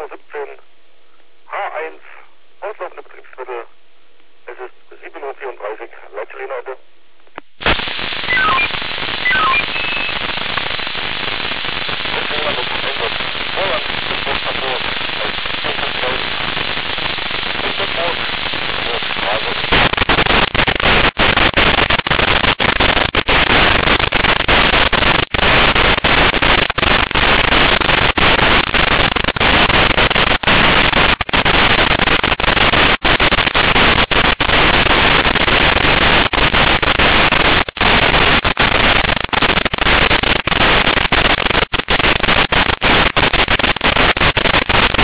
17 H1 auslaufende Betriebsmittel. Es ist 7:34 Uhr, Leitsilene Ende. Vorland, Vorland,